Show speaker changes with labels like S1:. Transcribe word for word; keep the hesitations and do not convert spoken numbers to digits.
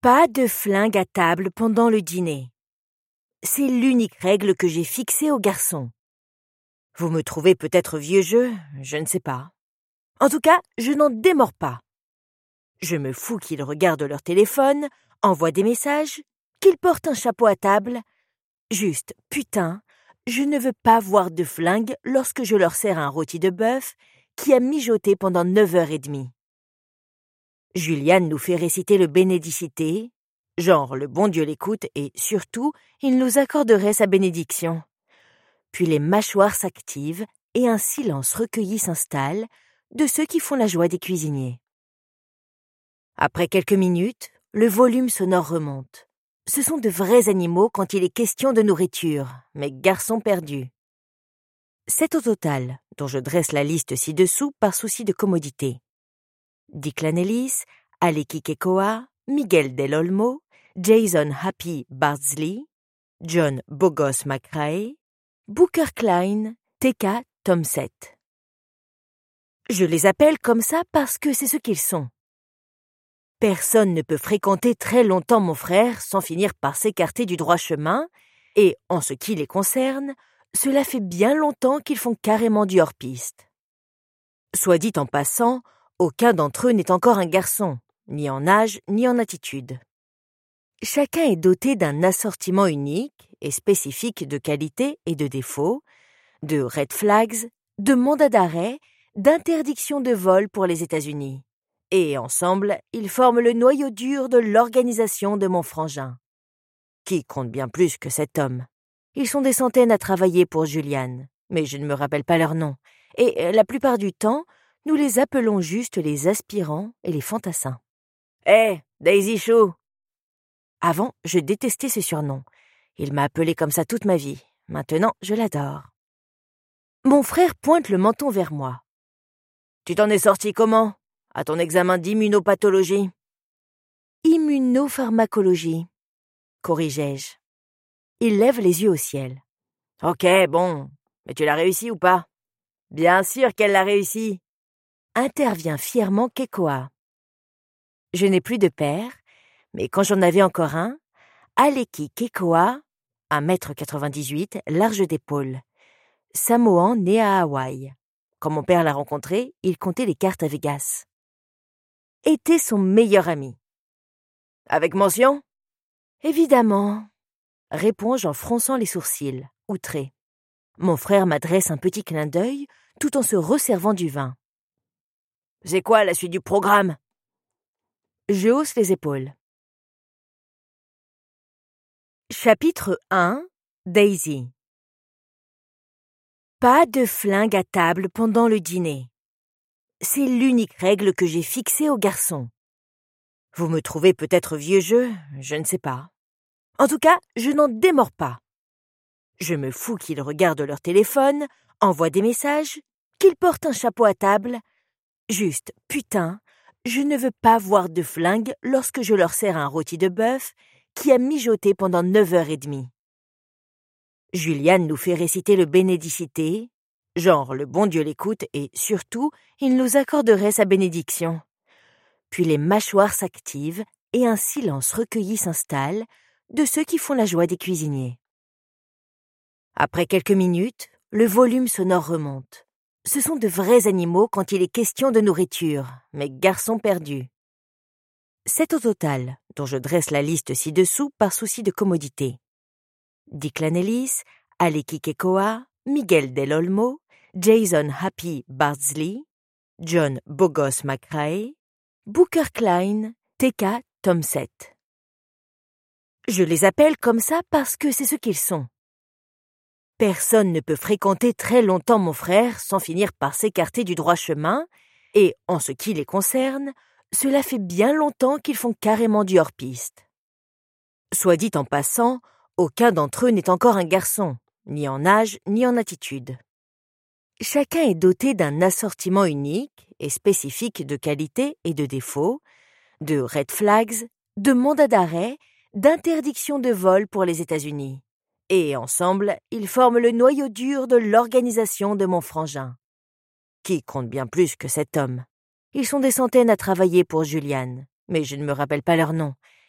S1: Pas de flingue à table pendant le dîner. C'est l'unique règle que j'ai fixée aux garçons. Vous me trouvez peut-être vieux jeu, je ne sais pas. En tout cas, je n'en démords pas. Je me fous qu'ils regardent leur téléphone, envoient des messages, qu'ils portent un chapeau à table. Juste, putain, je ne veux pas voir de flingue lorsque je leur sers un rôti de bœuf qui a mijoté pendant neuf heures et demie. Juliane nous fait réciter le Bénédicité, genre le bon Dieu l'écoute et surtout, il nous accorderait sa bénédiction. Puis les mâchoires s'activent et un silence recueilli s'installe de ceux qui font la joie des cuisiniers. Après quelques minutes, le volume sonore remonte. Ce sont de vrais animaux quand il est question de nourriture, mais garçons perdus. Sept au total, dont je dresse la liste ci-dessous par souci de commodité. Declan Ellis, Aleki Kekoa, Miguel Del Olmo, Jason Happy Bardsley, John Bogos McRae, Booker Klein, T K Tomset. Je les appelle comme ça parce que c'est ce qu'ils sont. Personne ne peut fréquenter très longtemps mon frère sans finir par s'écarter du droit chemin, et en ce qui les concerne, cela fait bien longtemps qu'ils font carrément du hors-piste. Soit dit en passant, aucun d'entre eux n'est encore un garçon, ni en âge ni en attitude. Chacun est doté d'un assortiment unique et spécifique de qualités et de défauts, de red flags, de mandats d'arrêt, d'interdictions de vol pour les États-Unis. Et ensemble, ils forment le noyau dur de l'organisation de mon frangin. Qui compte bien plus que cet homme. Ils sont des centaines à travailler pour Juliane, mais je ne me rappelle pas leur nom. Et la plupart du temps, nous les appelons juste les aspirants et les fantassins. « Hé, hey, Daisy Chou !» Avant, je détestais ce surnom. Il m'a appelé comme ça toute ma vie. Maintenant, je l'adore. Mon frère pointe le menton vers moi. « Tu t'en es sorti comment ? À ton examen d'immunopathologie ?»« Immunopharmacologie, » corrigeai-je. Il lève les yeux au ciel. « Ok, bon, mais tu l'as réussi ou pas ?»« Bien sûr qu'elle l'a réussi !» Intervient fièrement Kekoa. Je n'ai plus de père, mais quand j'en avais encore un, Aleki Kekoa, un mètre quatre-vingt-dix-huit, large d'épaules, Samoan né à Hawaï. Quand mon père l'a rencontré, il comptait les cartes à Vegas. Était son meilleur ami. Avec mention ? Évidemment, réponds-je en fronçant les sourcils, outré. Mon frère m'adresse un petit clin d'œil tout en se resservant du vin. C'est quoi la suite du programme ? Je hausse les épaules. Chapitre un. Daisy. Pas de flingue à table pendant le dîner. C'est l'unique règle que j'ai fixée aux garçons. Vous me trouvez peut-être vieux jeu, je ne sais pas. En tout cas, je n'en démords pas. Je me fous qu'ils regardent leur téléphone, envoient des messages, qu'ils portent un chapeau à table. Juste, putain, je ne veux pas voir de flingue lorsque je leur sers un rôti de bœuf qui a mijoté pendant neuf heures et demie. Juliane nous fait réciter le Bénédicité, genre le bon Dieu l'écoute et surtout, il nous accorderait sa bénédiction. Puis les mâchoires s'activent et un silence recueilli s'installe de ceux qui font la joie des cuisiniers. Après quelques minutes, le volume sonore remonte. Ce sont de vrais animaux quand il est question de nourriture, mais garçons perdus. Sept au total, dont je dresse la liste ci-dessous par souci de commodité. Declan Ellis, Aleki Kekoa, Miguel Del Olmo, Jason Happy Bardsley, John Bogos McRae, Booker Klein, T K Tomset. Je les appelle comme ça parce que c'est ce qu'ils sont. Personne ne peut fréquenter très longtemps mon frère sans finir par s'écarter du droit chemin, et en ce qui les concerne, cela fait bien longtemps qu'ils font carrément du hors-piste. Soit dit en passant, aucun d'entre eux n'est encore un garçon, ni en âge ni en attitude. Chacun est doté d'un assortiment unique et spécifique de qualités et de défauts, de red flags, de mandats d'arrêt, d'interdictions de vol pour les États-Unis. Et ensemble, ils forment le noyau dur de l'organisation de mon frangin. Qui compte bien plus que cet homme. Ils sont des centaines à travailler pour Juliane, mais je ne me rappelle pas leur nom.